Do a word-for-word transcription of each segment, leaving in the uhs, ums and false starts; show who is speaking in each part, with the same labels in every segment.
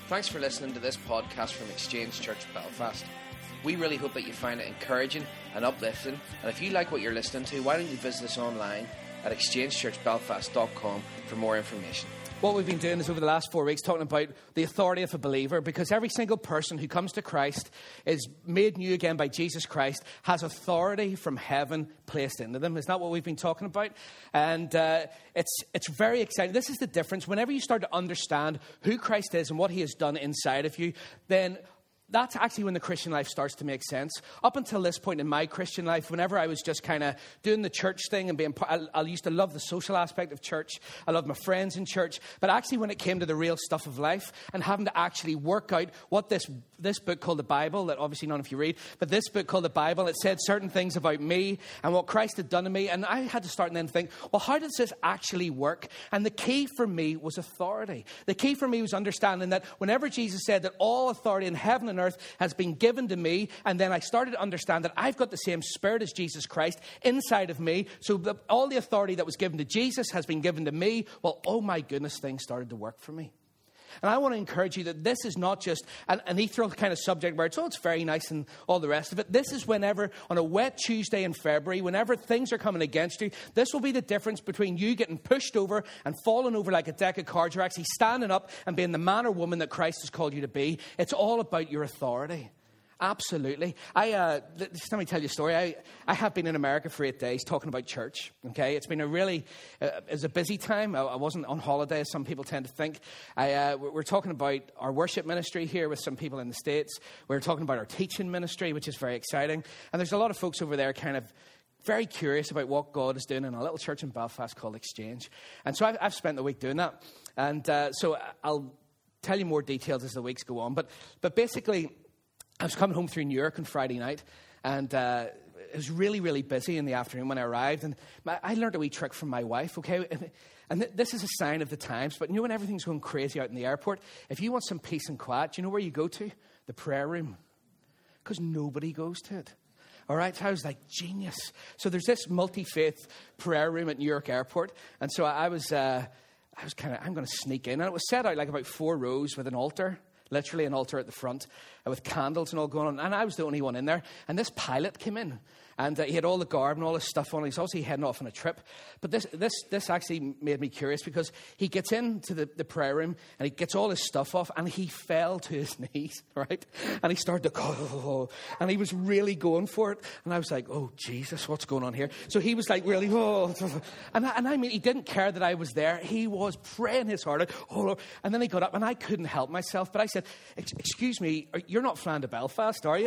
Speaker 1: Thanks for listening to this podcast from Exchange Church Belfast. We really hope that you find it encouraging and uplifting. And if you like what you're listening to, why don't you visit us online at exchange church belfast dot com for more information.
Speaker 2: What we've been doing is over the last four weeks talking about the authority of a believer, because every single person who comes to Christ is made new again by Jesus Christ, has authority from heaven placed into them. Isn't that what we've been talking about? And uh, it's it's very exciting. This is the difference. Whenever you start to understand who Christ is and what he has done inside of you, then that's actually when the Christian life starts to make sense. Up until this point in my Christian life, whenever I was just kind of doing the church thing and being, I, I used to love the social aspect of church. I loved my friends in church. But actually when it came to the real stuff of life and having to actually work out what this, this book called the Bible, that obviously none of you read, but this book called the Bible, it said certain things about me and what Christ had done to me. And I had to start and then think, well, how does this actually work? And the key for me was authority. The key for me was understanding that whenever Jesus said that all authority in heaven and earth has been given to me, and then I started to understand that I've got the same spirit as Jesus Christ inside of me, so the, all the authority that was given to Jesus has been given to me. Well, oh my goodness, things started to work for me. And I want to encourage you that this is not just an, an ethereal kind of subject where it's, oh, it's very nice and all the rest of it. This is whenever, on a wet Tuesday in February, whenever things are coming against you, this will be the difference between you getting pushed over and falling over like a deck of cards. You're actually standing up and being the man or woman that Christ has called you to be. It's all about your authority. Absolutely. I uh, just let me tell you a story. I, I have been in America for eight days talking about church. Okay, it's been a really uh, it's a busy time. I, I wasn't on holiday, as some people tend to think. I, uh, we're talking about our worship ministry here with some people in the States. We're talking about our teaching ministry, which is very exciting. And there's a lot of folks over there kind of very curious about what God is doing in a little church in Belfast called Exchange. And so I've, I've spent the week doing that. And uh, so I'll tell you more details as the weeks go on. But but basically, I was coming home through New York on Friday night, and uh, it was really, really busy in the afternoon when I arrived. And my, I learned a wee trick from my wife, okay? And, and th- this is a sign of the times, but you know when everything's going crazy out in the airport, if you want some peace and quiet, do you know where you go to? The prayer room. Because nobody goes to it. All right, so I was like, genius. So there's this multi-faith prayer room at New York Airport, and so I was, uh, I was kind of, I'm going to sneak in. And it was set out like about four rows with an altar. Literally an altar at the front uh, with candles and all going on. And I was the only one in there. And this pilot came in. And uh, he had all the garb and all his stuff on. He's obviously heading off on a trip. But this this this actually made me curious, because he gets into the, the prayer room and he gets all his stuff off, and he fell to his knees, right? And he started to go, and he was really going for it. And I was like, oh, Jesus, what's going on here? So he was like really, oh. And I, and I mean, he didn't care that I was there. He was praying his heart out. Oh, and then he got up, and I couldn't help myself. But I said, excuse me, you're not flying to Belfast, are you?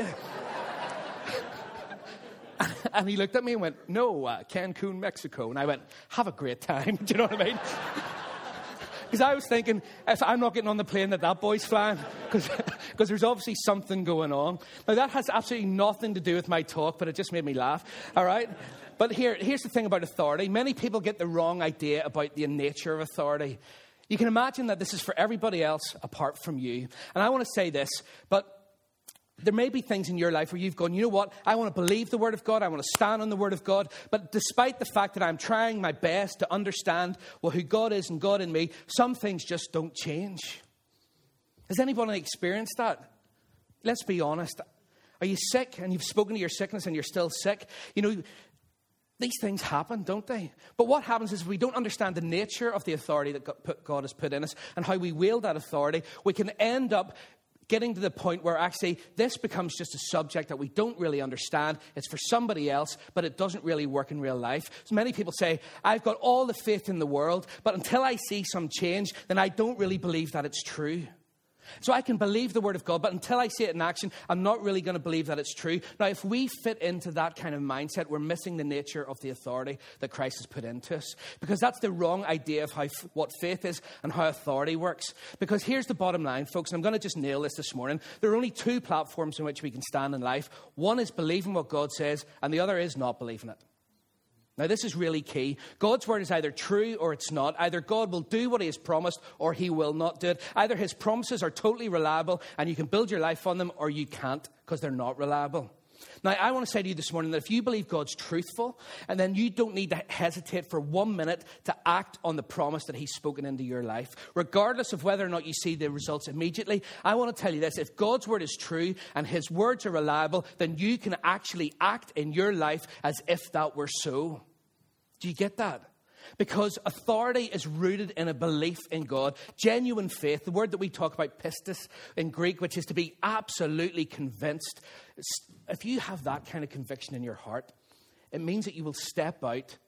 Speaker 2: And he looked at me and went, no, uh, Cancun, Mexico. And I went, have a great time. Do you know what I mean? Because I was thinking, if I'm not getting on the plane that that boy's flying, because there's obviously something going on. Now, that has absolutely nothing to do with my talk, but it just made me laugh. All right? But here, here's the thing about authority. Many people get the wrong idea about the nature of authority. You can imagine that this is for everybody else apart from you. And I want to say this, but there may be things in your life where you've gone, you know what, I want to believe the Word of God, I want to stand on the Word of God, but despite the fact that I'm trying my best to understand well, who God is and God in me, some things just don't change. Has anybody experienced that? Let's be honest. Are you sick and you've spoken to your sickness and you're still sick? You know, these things happen, don't they? But what happens is if we don't understand the nature of the authority that God has put in us and how we wield that authority, we can end up getting to the point where actually this becomes just a subject that we don't really understand. It's for somebody else, but it doesn't really work in real life. So many people say, I've got all the faith in the world, but until I see some change, then I don't really believe that it's true. So I can believe the Word of God, but until I see it in action, I'm not really going to believe that it's true. Now, if we fit into that kind of mindset, we're missing the nature of the authority that Christ has put into us. Because that's the wrong idea of how what faith is and how authority works. Because here's the bottom line, folks, and I'm going to just nail this this morning. There are only two platforms in which we can stand in life. One is believing what God says, and the other is not believing it. Now, this is really key. God's word is either true or it's not. Either God will do what he has promised or he will not do it. Either his promises are totally reliable and you can build your life on them, or you can't because they're not reliable. Now, I want to say to you this morning that if you believe God's truthful, and then you don't need to hesitate for one minute to act on the promise that he's spoken into your life, regardless of whether or not you see the results immediately. I want to tell you this: if God's word is true and his words are reliable, then you can actually act in your life as if that were so. Do you get that? Because authority is rooted in a belief in God. Genuine faith, the word that we talk about, pistis in Greek, which is to be absolutely convinced. If you have that kind of conviction in your heart, it means that you will step out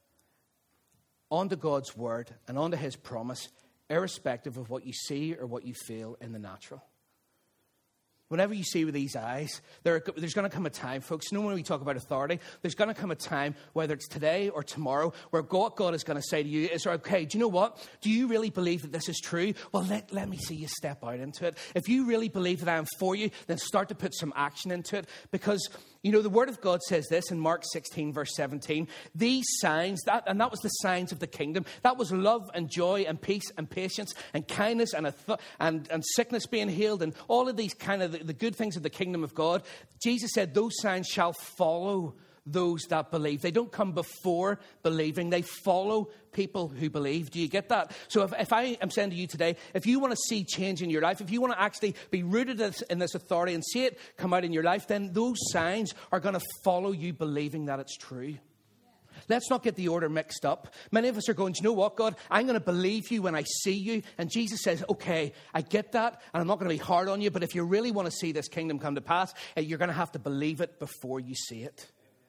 Speaker 2: onto God's word and onto his promise, irrespective of what you see or what you feel in the natural. Whenever you see with these eyes, there, there's going to come a time, folks, you know when we talk about authority, there's going to come a time, whether it's today or tomorrow, where God, God is going to say to you, is okay, do you know what? Do you really believe that this is true? Well, let, let me see you step out into it. If you really believe that I am for you, then start to put some action into it. Because, you know, the word of God says this in Mark sixteen, verse seventeen, these signs, that and that was the signs of the kingdom. That was love and joy and peace and patience and kindness and, a th- and, and sickness being healed and all of these kind of the, the good things of the kingdom of God. Jesus said those signs shall follow those that believe. They don't come before believing. They follow people who believe. Do you get that? So if, if I am saying to you today, if you want to see change in your life, if you want to actually be rooted in this authority and see it come out in your life, then those signs are going to follow you believing that it's true. Let's not get the order mixed up. Many of us are going, do you know what, God? I'm going to believe you when I see you. And Jesus says, okay, I get that, and I'm not going to be hard on you, but if you really want to see this kingdom come to pass, you're going to have to believe it before you see it.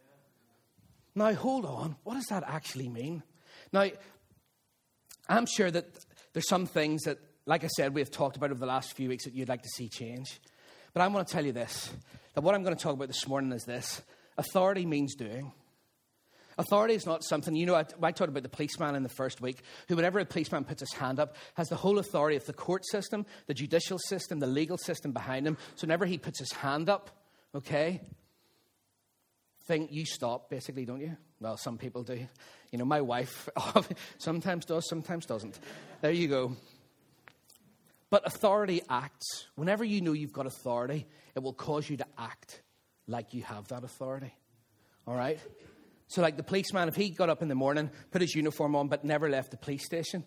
Speaker 2: Now, hold on. What does that actually mean? Now, I'm sure that there's some things that, like I said, we have talked about over the last few weeks that you'd like to see change. But I want to tell you this, that what I'm going to talk about this morning is this. Authority means doing. Authority is not something, you know, I, I talked about the policeman in the first week, who whenever a policeman puts his hand up, has the whole authority of the court system, the judicial system, the legal system behind him. So whenever he puts his hand up, okay, think you stop, basically, don't you? Well, some people do. You know, my wife sometimes does, sometimes doesn't. There you go. But authority acts. Whenever you know you've got authority, it will cause you to act like you have that authority. All right? So like the policeman, if he got up in the morning, put his uniform on, but never left the police station,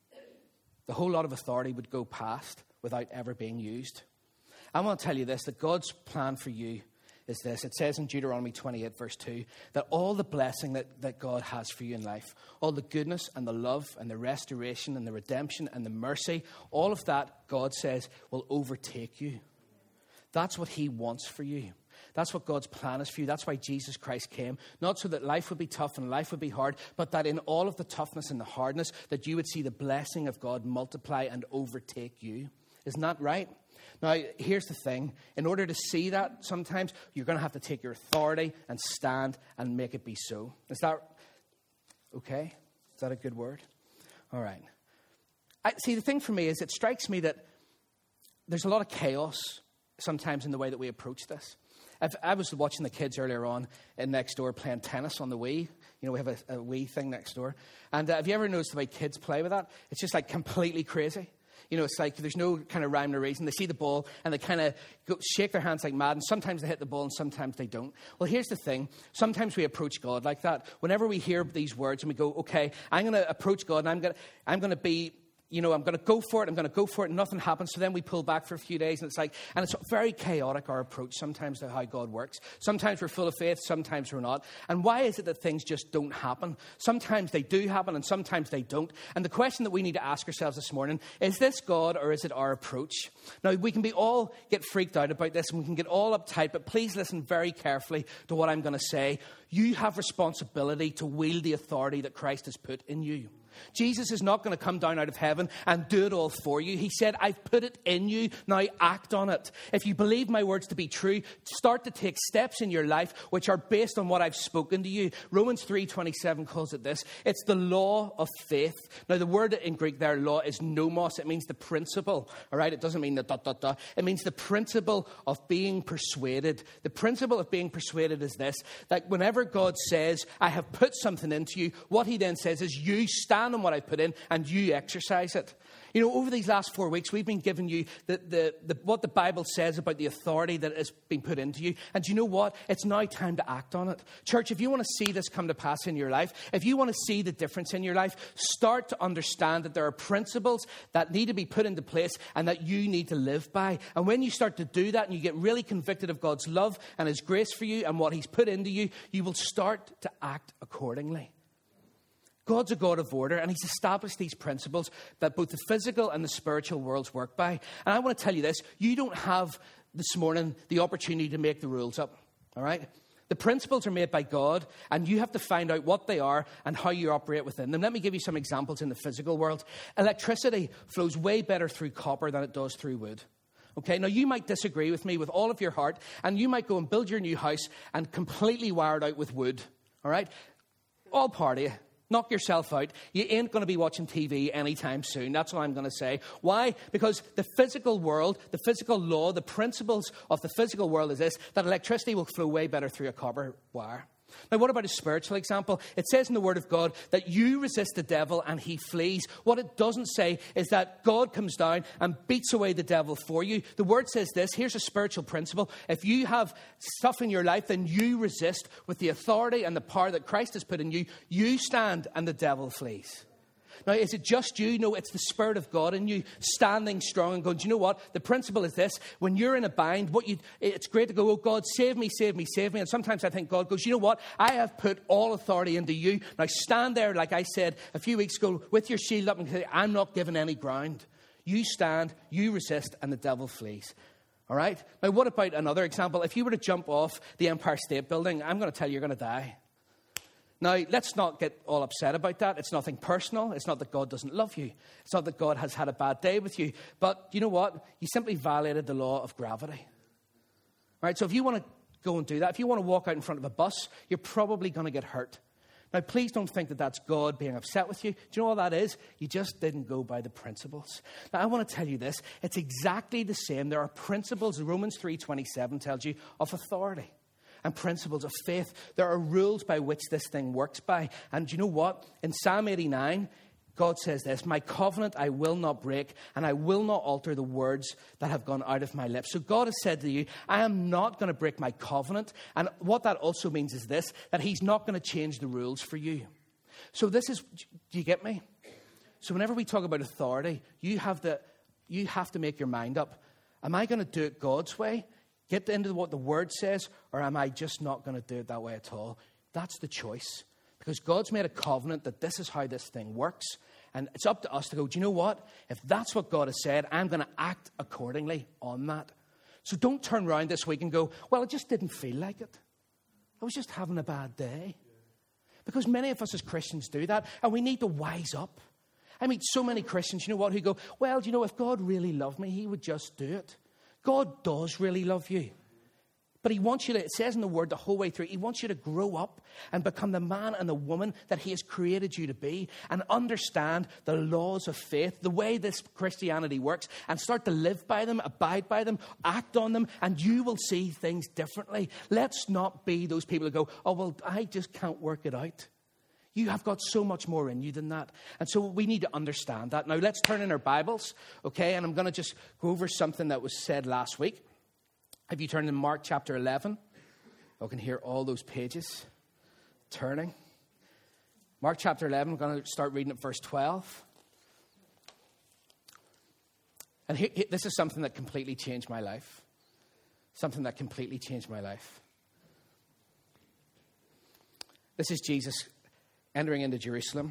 Speaker 2: the whole lot of authority would go past without ever being used. I want to tell you this, that God's plan for you is this. It says in Deuteronomy twenty-eight, verse two, that all the blessing that, that God has for you in life, all the goodness and the love and the restoration and the redemption and the mercy, all of that, God says, will overtake you. That's what he wants for you. That's what God's plan is for you. That's why Jesus Christ came. Not so that life would be tough and life would be hard, but that in all of the toughness and the hardness, that you would see the blessing of God multiply and overtake you. Isn't that right? Now, here's the thing. In order to see that, sometimes you're going to have to take your authority and stand and make it be so. Is that okay? Is that a good word? All right. I, see, the thing for me is it strikes me that there's a lot of chaos sometimes in the way that we approach this. If I was watching the kids earlier on in next door playing tennis on the Wii. You know, we have a, a Wii thing next door. And uh, have you ever noticed the way kids play with that? It's just like completely crazy. You know, it's like there's no kind of rhyme or reason. They see the ball and they kind of go, shake their hands like mad. And sometimes they hit the ball and sometimes they don't. Well, here's the thing. Sometimes we approach God like that. Whenever we hear these words and we go, okay, I'm going to approach God and I'm going to, I'm going to be... You know, I'm going to go for it, I'm going to go for it, and nothing happens. So then we pull back for a few days, and it's like, and it's very chaotic, our approach sometimes to how God works. Sometimes we're full of faith, sometimes we're not. And why is it that things just don't happen? Sometimes they do happen, and sometimes they don't. And the question that we need to ask ourselves this morning, is this God or is it our approach? Now, we can be all get freaked out about this, and we can get all uptight, but please listen very carefully to what I'm going to say. You have responsibility to wield the authority that Christ has put in you. Jesus is not going to come down out of heaven and do it all for you. He said, I've put it in you, now act on it. If you believe my words to be true, start to take steps in your life which are based on what I've spoken to you. Romans three twenty-seven calls it this. It's the law of faith. Now the word in Greek there, law, is nomos. It means the principle. All right, it doesn't mean the dot, dot, dot. It means the principle of being persuaded. The principle of being persuaded is this, that whenever God says, I have put something into you, what he then says is, you stand on what I've put in and you exercise it. You know, over these last four weeks, we've been giving you the, the, the, what the Bible says about the authority that has been put into you. And do you know what? It's now time to act on it. Church, if you want to see this come to pass in your life, if you want to see the difference in your life, start to understand that there are principles that need to be put into place and that you need to live by. And when you start to do that and you get really convicted of God's love and His grace for you and what He's put into you, you will start to act accordingly. God's a God of order, and He's established these principles that both the physical and the spiritual worlds work by. And I want to tell you this, you don't have this morning the opportunity to make the rules up, all right? The principles are made by God, and you have to find out what they are and how you operate within them. Let me give you some examples in the physical world. Electricity flows way better through copper than it does through wood. Okay, now you might disagree with me with all of your heart, and you might go and build your new house and completely wire it out with wood, all right? All part of you. Knock yourself out. You ain't going to be watching T V anytime soon. That's what I'm going to say. Why? Because the physical world, the physical law, the principles of the physical world is this, that electricity will flow way better through a copper wire. Now, what about a spiritual example? It says in the Word of God that you resist the devil and he flees. What it doesn't say is that God comes down and beats away the devil for you. The Word says this. Here's a spiritual principle. If you have stuff in your life, then you resist with the authority and the power that Christ has put in you. You stand and the devil flees. Now, is it just you? No, it's the Spirit of God in you standing strong and going, do you know what? The principle is this. When you're in a bind, what you, it's great to go, oh, God, save me, save me, save me. And sometimes I think God goes, you know what? I have put all authority into you. Now, stand there, like I said a few weeks ago, with your shield up and say, I'm not giving any ground. You stand, you resist, and the devil flees. All right? Now, what about another example? If you were to jump off the Empire State Building, I'm going to tell you you're going to die. Now, let's not get all upset about that. It's nothing personal. It's not that God doesn't love you. It's not that God has had a bad day with you. But you know what? You simply violated the law of gravity. All right, so if you want to go and do that, if you want to walk out in front of a bus, you're probably going to get hurt. Now, please don't think that that's God being upset with you. Do you know what that is? You just didn't go by the principles. Now, I want to tell you this. It's exactly the same. There are principles, Romans three twenty-seven tells you, of authority. And principles of faith. There are rules by which this thing works by. And do you know what? In Psalm eighty-nine, God says this, my covenant I will not break, and I will not alter the words that have gone out of my lips. So God has said to you, I am not going to break my covenant. And what that also means is this, that He's not going to change the rules for you. So this is, do you get me? So whenever we talk about authority, you have, the, you have to make your mind up. Am I going to do it God's way? Get into what the Word says, or am I just not going to do it that way at all? That's the choice. Because God's made a covenant that this is how this thing works. And it's up to us to go, do you know what? If that's what God has said, I'm going to act accordingly on that. So don't turn around this week and go, well, it just didn't feel like it. I was just having a bad day. Because many of us as Christians do that, and we need to wise up. I meet so many Christians, you know what, who go, well, do you know, if God really loved me, He would just do it. God does really love you. But He wants you to, it says in the Word the whole way through, He wants you to grow up and become the man and the woman that He has created you to be and understand the laws of faith, the way this Christianity works, and start to live by them, abide by them, act on them, and you will see things differently. Let's not be those people who go, oh, well, I just can't work it out. You have got so much more in you than that. And so we need to understand that. Now, let's turn in our Bibles, okay? And I'm going to just go over something that was said last week. Have you turned in Mark chapter eleven? I can hear all those pages turning. Mark chapter eleven, I'm going to start reading at verse twelve. And he, he, this is something that completely changed my life. Something that completely changed my life. This is Jesus entering into Jerusalem.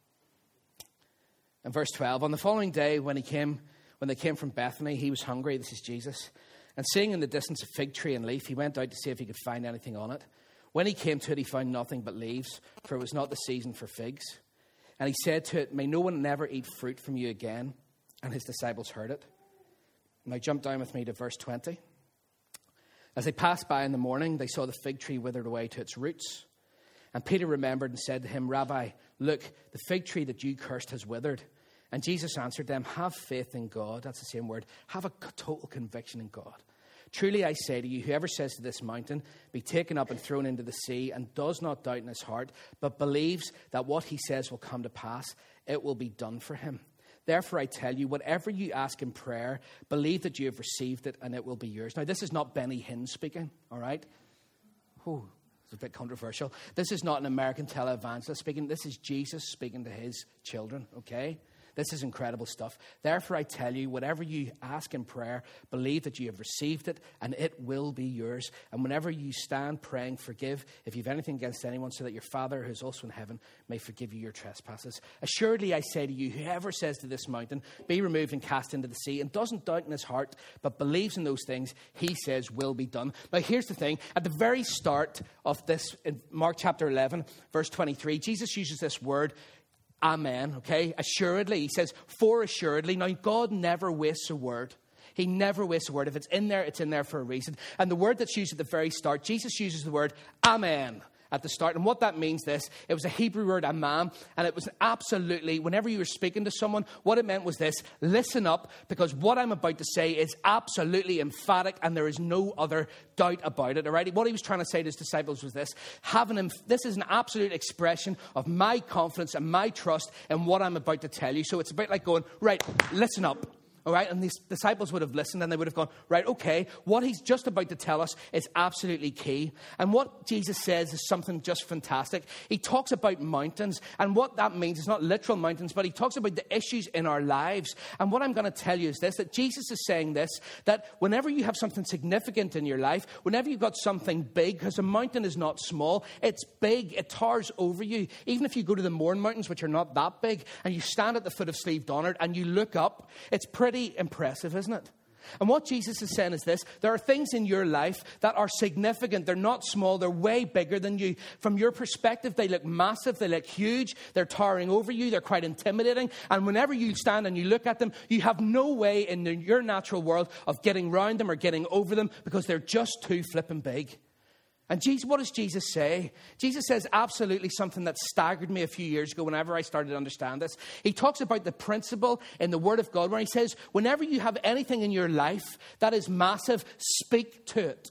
Speaker 2: And verse twelve, on the following day when he came, when they came from Bethany, he was hungry. This is Jesus. And seeing in the distance a fig tree and leaf, he went out to see if he could find anything on it. When he came to it, he found nothing but leaves, for it was not the season for figs. And he said to it, may no one never eat fruit from you again. And his disciples heard it. Now jump down with me to verse twenty. As they passed by in the morning, they saw the fig tree withered away to its roots. And Peter remembered and said to him, Rabbi, look, the fig tree that you cursed has withered. And Jesus answered them, have faith in God. That's the same word. Have a total conviction in God. Truly I say to you, whoever says to this mountain, be taken up and thrown into the sea, and does not doubt in his heart, but believes that what he says will come to pass, it will be done for him. Therefore, I tell you, whatever you ask in prayer, believe that you have received it and it will be yours. Now, this is not Benny Hinn speaking, all right? Oh, it's a bit controversial. This is not an American televangelist speaking. This is Jesus speaking to his children, okay? This is incredible stuff. Therefore, I tell you, whatever you ask in prayer, believe that you have received it, and it will be yours. And whenever you stand praying, forgive if you have anything against anyone, so that your Father who is also in heaven may forgive you your trespasses. Assuredly, I say to you, whoever says to this mountain, be removed and cast into the sea, and doesn't doubt in his heart, but believes in those things he says will be done. Now, here's the thing. At the very start of this, in Mark chapter eleven, verse twenty-three, Jesus uses this word, amen, okay? Assuredly. He says, for assuredly. Now, God never wastes a word. He never wastes a word. If it's in there, it's in there for a reason. And the word that's used at the very start, Jesus uses the word amen at the start. And what that means this, it was a Hebrew word, amen, and it was absolutely, whenever you were speaking to someone, what it meant was this, listen up, because what I'm about to say is absolutely emphatic, and there is no other doubt about it, all right? What he was trying to say to his disciples was this, having him, this is an absolute expression of my confidence and my trust in what I'm about to tell you. So it's about like going, right, listen up. All right, and these disciples would have listened and they would have gone, right, okay, what he's just about to tell us is absolutely key. And what Jesus says is something just fantastic. He talks about mountains, and what that means is not literal mountains, but he talks about the issues in our lives. And what I'm going to tell you is this, that Jesus is saying this, that whenever you have something significant in your life, whenever you've got something big, because a mountain is not small, it's big, it towers over you. Even if you go to the Mourne Mountains, which are not that big, and you stand at the foot of Slieve Donard and you look up, it's pretty impressive, isn't it? And what Jesus is saying is this, there are things in your life that are significant. They're not small. They're way bigger than you. From your perspective, they look massive. They look huge. They're towering over you. They're quite intimidating. And whenever you stand and you look at them, you have no way in your natural world of getting round them or getting over them because they're just too flippin' big. And Jesus, what does Jesus say? Jesus says absolutely something that staggered me a few years ago whenever I started to understand this. He talks about the principle in the Word of God where he says, whenever you have anything in your life that is massive, speak to it.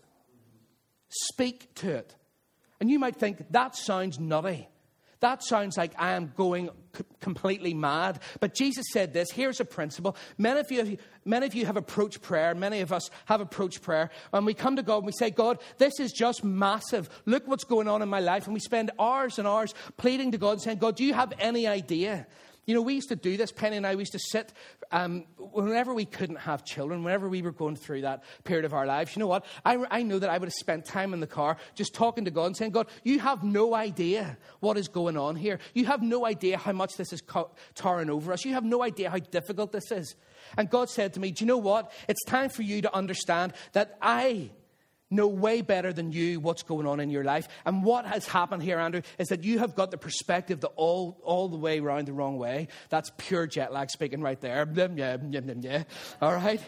Speaker 2: Speak to it. And you might think, that sounds nutty. That sounds like I am going c- completely mad. But Jesus said this. Here's a principle. Many of you, many of you have approached prayer. Many of us have approached prayer. And we come to God and we say, God, this is just massive. Look what's going on in my life. And we spend hours and hours pleading to God and saying, God, do you have any idea? You know, we used to do this, Penny and I, we used to sit, um, whenever we couldn't have children, whenever we were going through that period of our lives, you know what? I, I know that I would have spent time in the car just talking to God and saying, God, you have no idea what is going on here. You have no idea how much this is co- towering over us. You have no idea how difficult this is. And God said to me, do you know what? It's time for you to understand that I know way better than you what's going on in your life. And what has happened here, Andrew, is that you have got the perspective the all, all the way around the wrong way. That's pure jet lag speaking right there. Yeah, yeah, yeah. All right?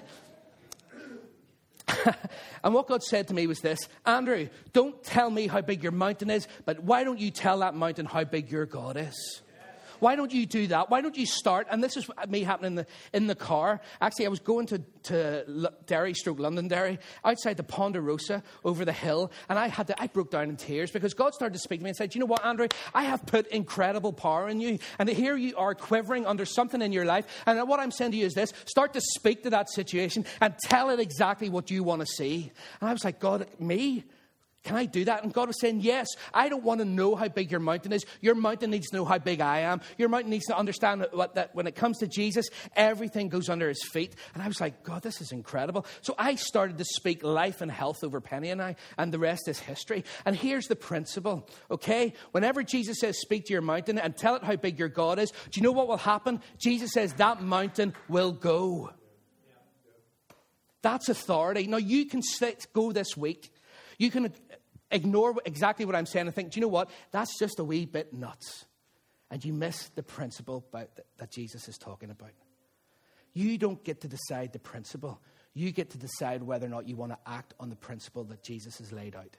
Speaker 2: And what God said to me was this, Andrew, don't tell me how big your mountain is, but why don't you tell that mountain how big your God is? Why don't you do that? Why don't you start? And this is me happening in the in the car. Actually, I was going to, to Derry, stroke Londonderry, outside the Ponderosa over the hill. And I had to, I broke down in tears because God started to speak to me and said, you know what, Andrew? I have put incredible power in you. And here you are quivering under something in your life. And what I'm saying to you is this, start to speak to that situation and tell it exactly what you want to see. And I was like, God, me? Can I do that? And God was saying, yes, I don't want to know how big your mountain is. Your mountain needs to know how big I am. Your mountain needs to understand what, that when it comes to Jesus, everything goes under his feet. And I was like, God, this is incredible. So I started to speak life and health over Penny and I, and the rest is history. And here's the principle, okay? Whenever Jesus says, speak to your mountain and tell it how big your God is, do you know what will happen? Jesus says, that mountain will go. That's authority. Now, you can sit, go this week. You can ignore exactly what I'm saying and think, do you know what? That's just a wee bit nuts. And you miss the principle about th- that Jesus is talking about. You don't get to decide the principle. You get to decide whether or not you want to act on the principle that Jesus has laid out.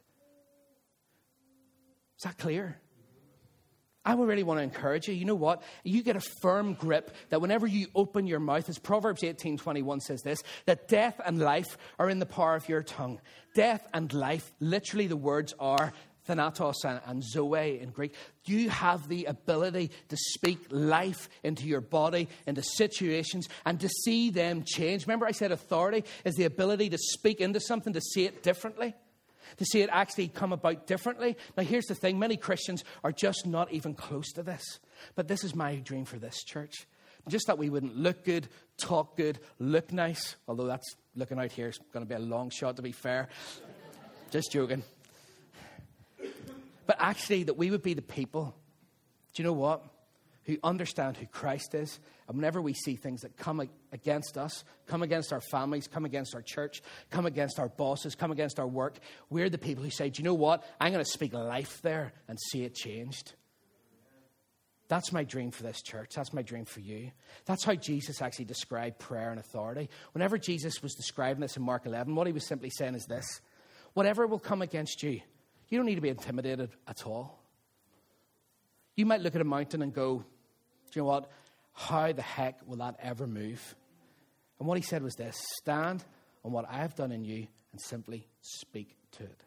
Speaker 2: Is that clear? I would really want to encourage you. You know what? You get a firm grip that whenever you open your mouth, as Proverbs eighteen twenty-one says this, that death and life are in the power of your tongue. Death and life, literally the words are thanatos and, and zoe in Greek. You have the ability to speak life into your body, into situations, and to see them change. Remember I said authority is the ability to speak into something, to see it differently, to see it actually come about differently. Now here's the thing, many Christians are just not even close to this. But this is my dream for this church. Just that we wouldn't look good, talk good, look nice. Although that's looking out here is going to be a long shot, to be fair. Just joking. But actually that we would be the people, do you know what, who understand who Christ is. And whenever we see things that come against us, come against our families, come against our church, come against our bosses, come against our work, we're the people who say, do you know what, I'm going to speak life there and see it changed. That's my dream for this church. That's my dream for you. That's how Jesus actually described prayer and authority. Whenever Jesus was describing this in Mark eleven, what he was simply saying is this: whatever will come against you, you don't need to be intimidated at all. You might look at a mountain and go, do you know what? How the heck will that ever move? And what he said was this: stand on what I have done in you and simply speak to it.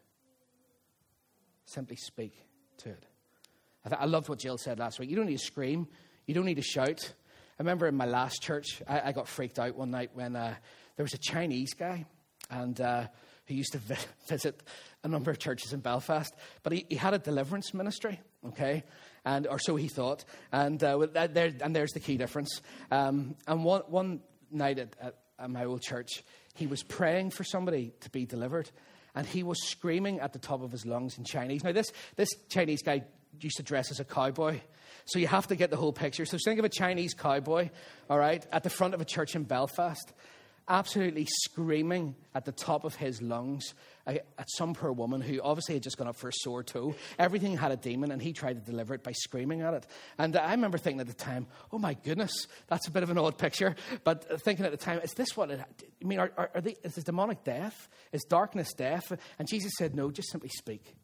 Speaker 2: Simply speak to it. I, th- I loved what Jill said last week. You don't need to scream. You don't need to shout. I remember in my last church, I, I got freaked out one night when uh, there was a Chinese guy and uh, who used to vi- visit a number of churches in Belfast. But he, he had a deliverance ministry, okay? And or so he thought. And uh, there, and there's the key difference. Um, and one, one night at, at, at my old church, he was praying for somebody to be delivered. And he was screaming at the top of his lungs in Chinese. Now, this, this Chinese guy used to dress as a cowboy. So you have to get the whole picture. So think of a Chinese cowboy, all right, at the front of a church in Belfast, absolutely screaming at the top of his lungs at some poor woman who obviously had just gone up for a sore toe. Everything had a demon, and he tried to deliver it by screaming at it. And I remember thinking at the time, oh my goodness, that's a bit of an odd picture. But thinking at the time, is this what it, I mean, are, are, are they, is this demonic death? Is darkness death? And Jesus said, no, just simply speak.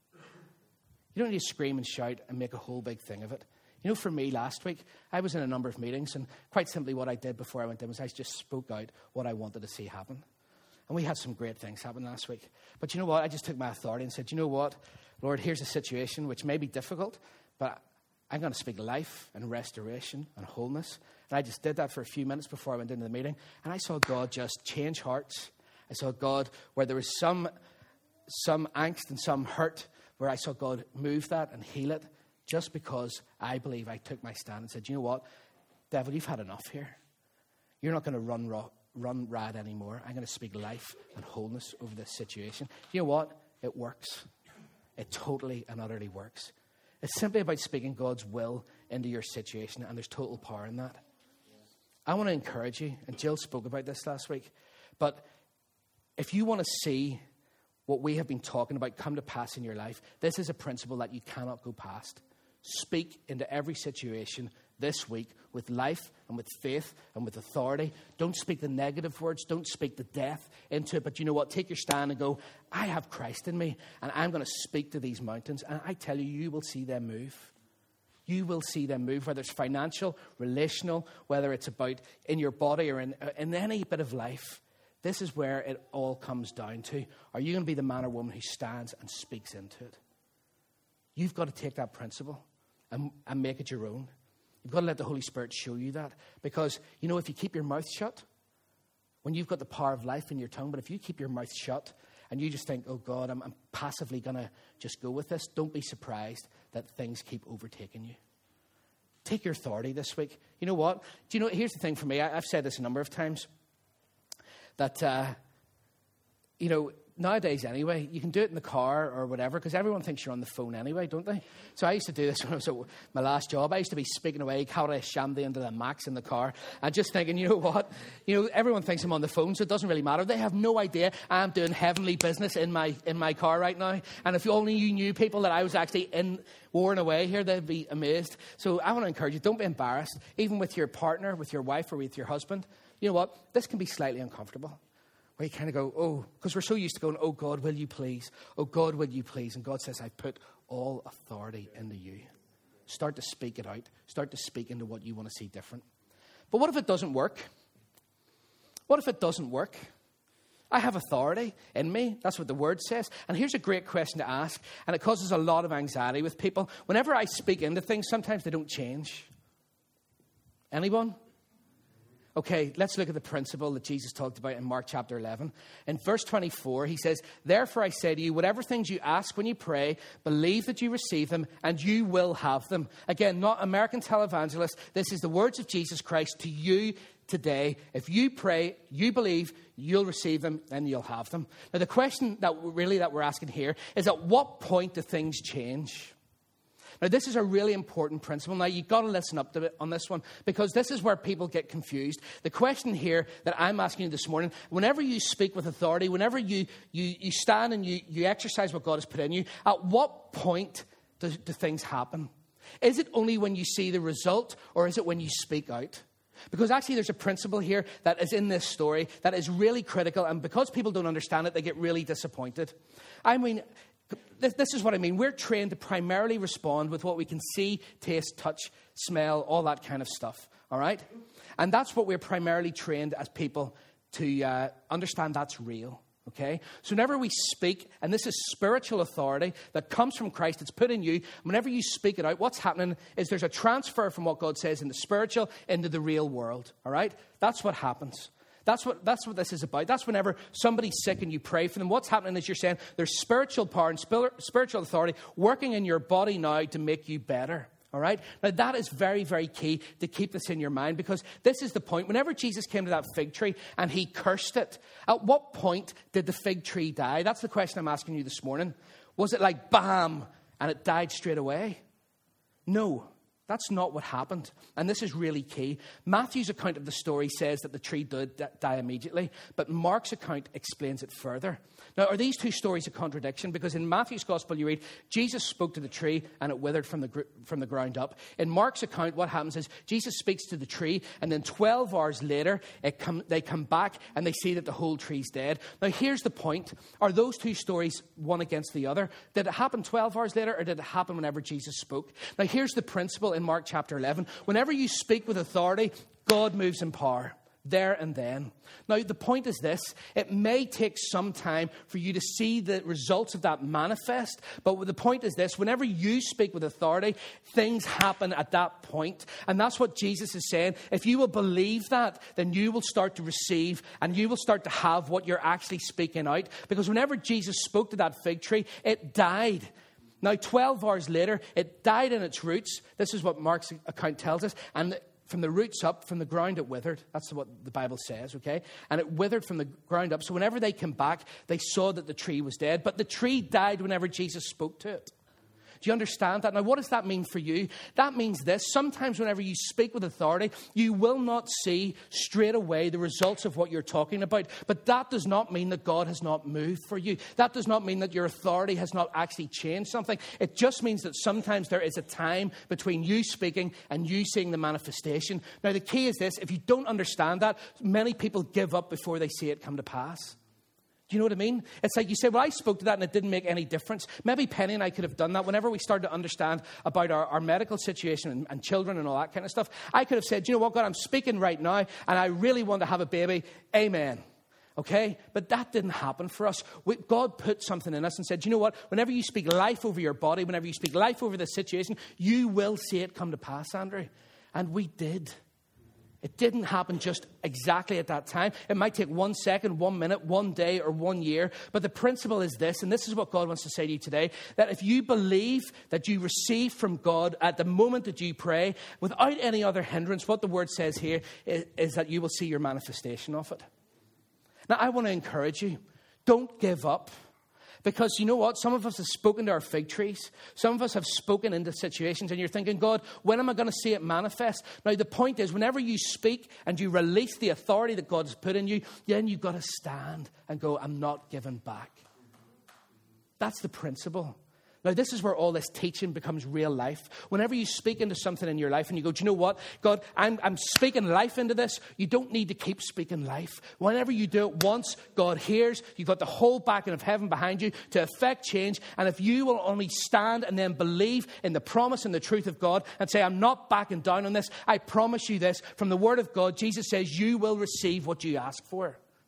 Speaker 2: You don't need to scream and shout and make a whole big thing of it. You know, for me last week, I was in a number of meetings, and quite simply what I did before I went in was I just spoke out what I wanted to see happen. And we had some great things happen last week. But you know what? I just took my authority and said, you know what, Lord, here's a situation which may be difficult, but I'm going to speak life and restoration and wholeness. And I just did that for a few minutes before I went into the meeting, and I saw God just change hearts. I saw God where there was some, some angst and some hurt, where I saw God move that and heal it, just because I believe I took my stand and said, you know what, devil, you've had enough here. You're not going to run raw, run rad anymore. I'm going to speak life and wholeness over this situation. You know what? It works. It totally and utterly works. It's simply about speaking God's will into your situation, and there's total power in that. I want to encourage you, and Jill spoke about this last week, but if you want to see what we have been talking about come to pass in your life, this is a principle that you cannot go past. Speak into every situation this week with life and with faith and with authority. Don't speak the negative words. Don't speak the death into it. But you know what? Take your stand and go, I have Christ in me, and I'm going to speak to these mountains. And I tell you, you will see them move. You will see them move, whether it's financial, relational, whether it's about in your body or in, in any bit of life. This is where it all comes down to. Are you going to be the man or woman who stands and speaks into it? You've got to take that principle and, and make it your own. You've got to let the Holy Spirit show you that. Because, you know, if you keep your mouth shut, when you've got the power of life in your tongue, but if you keep your mouth shut and you just think, oh God, I'm, I'm passively going to just go with this, don't be surprised that things keep overtaking you. Take your authority this week. You know what? Do you know, here's the thing for me. I, I've said this a number of times. That, uh, you know, nowadays anyway, you can do it in the car or whatever, because everyone thinks you're on the phone anyway, don't they? So I used to do this when I was at my last job. I used to be speaking away, Cara Shandy into the max in the car, and just thinking, you know what? You know, everyone thinks I'm on the phone, so it doesn't really matter. They have no idea I'm doing heavenly business in my in my car right now. And if only you knew people that I was actually in worn away here, they'd be amazed. So I want to encourage you, don't be embarrassed, even with your partner, with your wife, or with your husband. You know what? This can be slightly uncomfortable. Where you kind of go, oh, because we're so used to going, oh, God, will you please? Oh, God, will you please? And God says, I put all authority into you. Start to speak it out. Start to speak into what you want to see different. But what if it doesn't work? What if it doesn't work? I have authority in me. That's what the word says. And here's a great question to ask, and it causes a lot of anxiety with people. Whenever I speak into things, sometimes they don't change. Anyone? Okay, let's look at the principle that Jesus talked about in Mark chapter eleven. In verse twenty-four, he says, "Therefore I say to you, whatever things you ask when you pray, believe that you receive them, and you will have them." Again, not American televangelists. This is the words of Jesus Christ to you today. If you pray, you believe, you'll receive them, and you'll have them. Now, the question that really that we're asking here is, at what point do things change? Now, this is a really important principle. Now, you've got to listen up to it on this one, because this is where people get confused. The question here that I'm asking you this morning, whenever you speak with authority, whenever you you, you stand and you, you exercise what God has put in you, at what point do, do things happen? Is it only when you see the result, or is it when you speak out? Because actually there's a principle here that is in this story that is really critical, and because people don't understand it, they get really disappointed. I mean, this is what I mean. We're trained to primarily respond with what we can see, taste, touch, smell, all that kind of stuff, all right? And that's what we're primarily trained as people to uh, understand that's real, okay? So whenever we speak, and this is spiritual authority that comes from Christ, it's put in you, whenever you speak it out, what's happening is there's a transfer from what God says in the spiritual into the real world, all right? That's what happens. That's what, that's what this is about. That's whenever somebody's sick and you pray for them. What's happening is you're saying there's spiritual power and spiritual authority working in your body now to make you better. All right? Now, that is very, very key to keep this in your mind, because this is the point. Whenever Jesus came to that fig tree and he cursed it, at what point did the fig tree die? That's the question I'm asking you this morning. Was it like bam and it died straight away? No. That's not what happened. And this is really key. Matthew's account of the story says that the tree did die immediately, but Mark's account explains it further. Now, are these two stories a contradiction? Because in Matthew's gospel, you read, Jesus spoke to the tree and it withered from the gr- from the ground up. In Mark's account, what happens is Jesus speaks to the tree, and then twelve hours later, it come, they come back and they see that the whole tree's dead. Now, here's the point. Are those two stories one against the other? Did it happen twelve hours later, or did it happen whenever Jesus spoke? Now, here's the principle in Mark chapter eleven. Whenever you speak with authority, God moves in power. There and then. Now, the point is this. It may take some time for you to see the results of that manifest. But the point is this. Whenever you speak with authority, things happen at that point. And that's what Jesus is saying. If you will believe that, then you will start to receive, and you will start to have what you're actually speaking out. Because whenever Jesus spoke to that fig tree, it died. Now, twelve hours later, it died in its roots. This is what Mark's account tells us. And from the roots up, from the ground it withered. That's what the Bible says, okay? And it withered from the ground up. So whenever they came back, they saw that the tree was dead. But the tree died whenever Jesus spoke to it. Do you understand that? Now, what does that mean for you? That means this. Sometimes whenever you speak with authority, you will not see straight away the results of what you're talking about. But that does not mean that God has not moved for you. That does not mean that your authority has not actually changed something. It just means that sometimes there is a time between you speaking and you seeing the manifestation. Now, the key is this. If you don't understand that, many people give up before they see it come to pass. Do you know what I mean? It's like you say, well, I spoke to that and it didn't make any difference. Maybe Penny and I could have done that. Whenever we started to understand about our, our medical situation and, and children and all that kind of stuff, I could have said, you know what, God, I'm speaking right now and I really want to have a baby. Amen. Okay? But that didn't happen for us. We, God put something in us and said, you know what, whenever you speak life over your body, whenever you speak life over this situation, you will see it come to pass, Andrew. And we did. It didn't happen just exactly at that time. It might take one second, one minute, one day, or one year. But the principle is this, and this is what God wants to say to you today, that if you believe that you receive from God at the moment that you pray, without any other hindrance, what the word says here is, is that you will see your manifestation of it. Now, I want to encourage you, don't give up. Because you know what? Some of us have spoken to our fig trees. Some of us have spoken into situations and you're thinking, God, when am I going to see it manifest? Now, the point is, whenever you speak and you release the authority that God has put in you, then you've got to stand and go, I'm not giving back. That's the principle. Now, this is where all this teaching becomes real life. Whenever you speak into something in your life and you go, do you know what? God, I'm, I'm speaking life into this. You don't need to keep speaking life. Whenever you do it once, God hears. You've got the whole backing of heaven behind you to effect change. And if you will only stand and then believe in the promise and the truth of God and say, I'm not backing down on this. I promise you this. From the word of God, Jesus says you will receive what you ask for.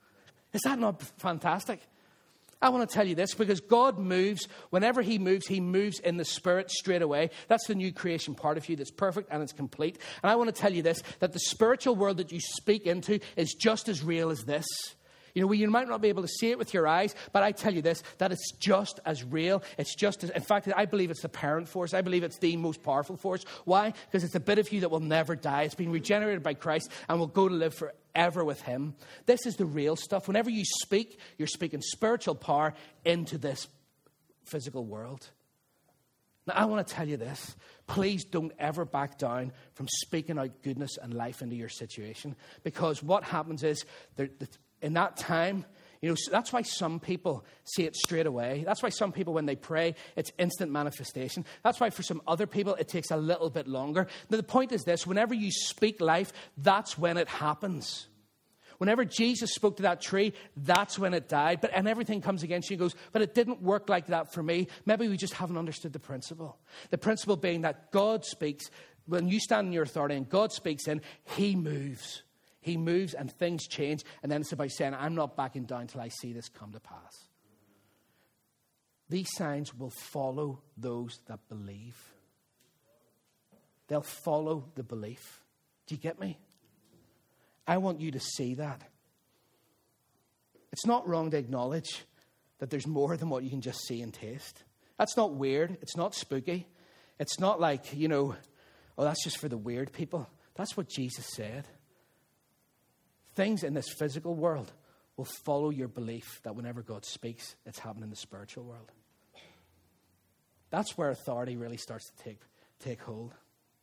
Speaker 2: Is that not fantastic? I want to tell you this because God moves. Whenever he moves, he moves in the Spirit straight away. That's the new creation part of you that's perfect and it's complete. And I want to tell you this, that the spiritual world that you speak into is just as real as this. You know, you might not be able to see it with your eyes, but I tell you this, that it's just as real. It's just as, in fact, I believe it's the parent force. I believe it's the most powerful force. Why? Because it's a bit of you that will never die. It's been regenerated by Christ and will go to live forever with him. This is the real stuff. Whenever you speak, you're speaking spiritual power into this physical world. Now, I want to tell you this. Please don't ever back down from speaking out goodness and life into your situation. Because what happens is, there, in that time, you know, that's why some people see it straight away. That's why some people, when they pray, it's instant manifestation. That's why for some other people, it takes a little bit longer. Now, the point is this. Whenever you speak life, that's when it happens. Whenever Jesus spoke to that tree, that's when it died. But and everything comes against you and goes, but it didn't work like that for me. Maybe we just haven't understood the principle. The principle being that God speaks. When you stand in your authority and God speaks in, he moves. He moves and things change. And then it's about saying, I'm not backing down till I see this come to pass. These signs will follow those that believe. They'll follow the belief. Do you get me? I want you to see that. It's not wrong to acknowledge that there's more than what you can just see and taste. That's not weird. It's not spooky. It's not like, you know, oh, that's just for the weird people. That's what Jesus said. Things in this physical world will follow your belief that whenever God speaks, it's happening in the spiritual world. That's where authority really starts to take, take hold.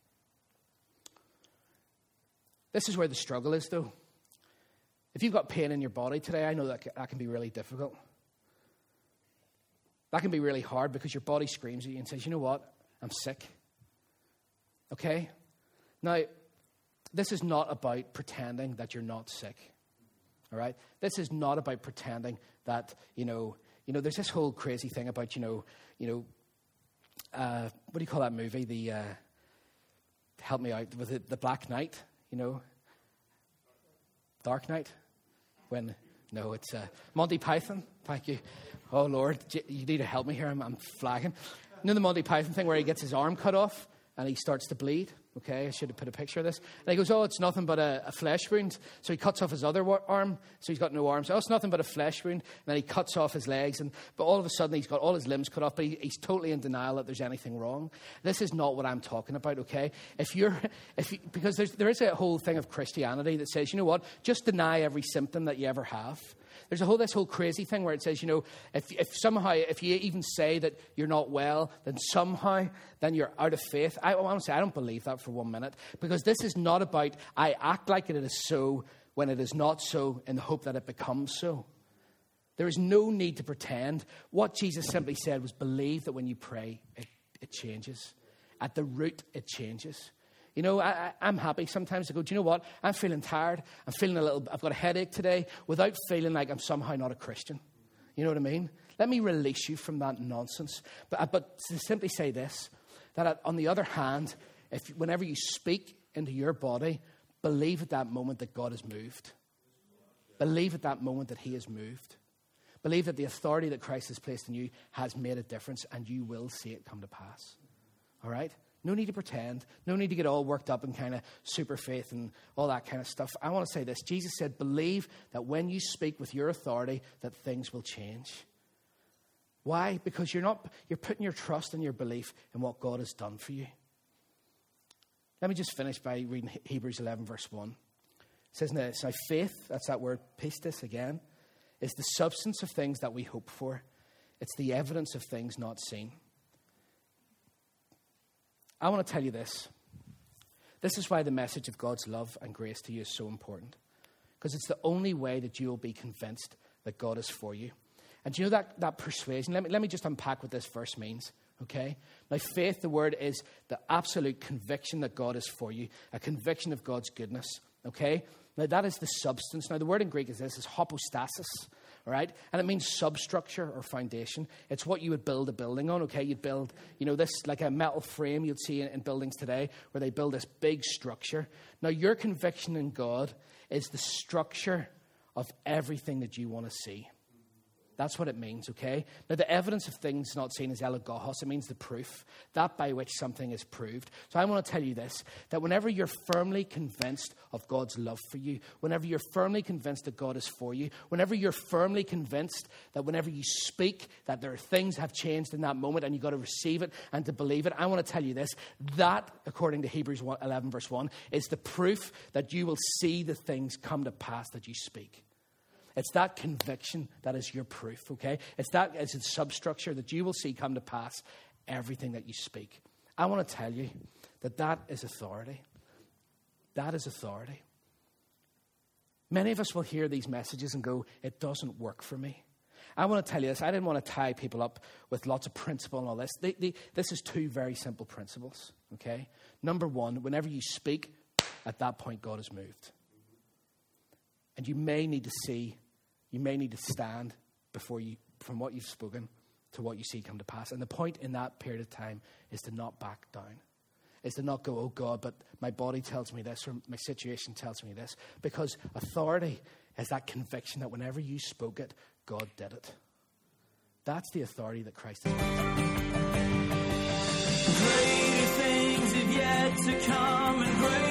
Speaker 2: This is where the struggle is, though. If you've got pain in your body today, I know that that can be really difficult. That can be really hard because your body screams at you and says, you know what? I'm sick. Okay? Now, this is not about pretending that you're not sick. All right? This is not about pretending that, you know, you know, there's this whole crazy thing about, you know, you know, uh, what do you call that movie? The, uh, help me out, with it, The Black Knight, you know? Dark Knight? When, no, it's uh, Monty Python. Thank you. Oh, Lord, you need to help me here. I'm, I'm flagging. You know the Monty Python thing where he gets his arm cut off and he starts to bleed? Okay, I should have put a picture of this. And he goes, oh, it's nothing but a, a flesh wound. So he cuts off his other wa- arm, so he's got no arms. Oh, it's nothing but a flesh wound. And then he cuts off his legs. And But all of a sudden, he's got all his limbs cut off, but he, he's totally in denial that there's anything wrong. This is not what I'm talking about, okay? If you're, if you, because there's, there is a whole thing of Christianity that says, you know what, just deny every symptom that you ever have. There's a whole this whole crazy thing where it says, you know, if if somehow, if you even say that you're not well, then somehow, then you're out of faith. I want to say, I don't believe that for one minute. Because this is not about, I act like it is so when it is not so in the hope that it becomes so. There is no need to pretend. What Jesus simply said was believe that when you pray, it, it changes. At the root, it changes. You know, I, I, I'm happy sometimes to go, do you know what? I'm feeling tired. I'm feeling a little, I've got a headache today without feeling like I'm somehow not a Christian. You know what I mean? Let me release you from that nonsense. But, but to simply say this, that on the other hand, if whenever you speak into your body, believe at that moment that God has moved. Believe at that moment that he has moved. Believe that the authority that Christ has placed in you has made a difference and you will see it come to pass. All right? No need to pretend. No need to get all worked up in kind of super faith and all that kind of stuff. I want to say this. Jesus said, believe that when you speak with your authority, that things will change. Why? Because you're not, you're putting your trust and your belief in what God has done for you. Let me just finish by reading Hebrews eleven, verse one. It says this, now faith, that's that word pistis again, is the substance of things that we hope for. It's the evidence of things not seen. I want to tell you this. This is why the message of God's love and grace to you is so important. Because it's the only way that you will be convinced that God is for you. And do you know that, that persuasion? Let me, let me just unpack what this verse means, okay? Now, faith, the word, is the absolute conviction that God is for you, a conviction of God's goodness, okay? Now, that is the substance. Now, the word in Greek is this, is hypostasis, all right? And it means substructure or foundation. It's what you would build a building on, okay? You'd build, you know, this, like a metal frame you'd see in, in buildings today where they build this big structure. Now, your conviction in God is the structure of everything that you want to see. That's what it means, okay? Now, the evidence of things not seen is elogos. It means the proof, that by which something is proved. So I want to tell you this, that whenever you're firmly convinced of God's love for you, whenever you're firmly convinced that God is for you, whenever you're firmly convinced that whenever you speak, that there are things have changed in that moment and you've got to receive it and to believe it, I want to tell you this, that, according to Hebrews eleven verse one, is the proof that you will see the things come to pass that you speak. It's that conviction that is your proof, okay? It's that as a substructure that you will see come to pass everything that you speak. I want to tell you that that is authority. That is authority. Many of us will hear these messages and go, it doesn't work for me. I want to tell you this. I didn't want to tie people up with lots of principle and all this. They, they, this is two very simple principles, okay? Number one, whenever you speak, at that point God has moved. And you may need to see, you may need to stand before you, from what you've spoken to what you see come to pass. And the point in that period of time is to not back down. Is to not go, oh God, but my body tells me this, or my situation tells me this. Because authority is that conviction that whenever you spoke it, God did it. That's the authority that Christ has given.
Speaker 3: Greater things have yet to come, and greater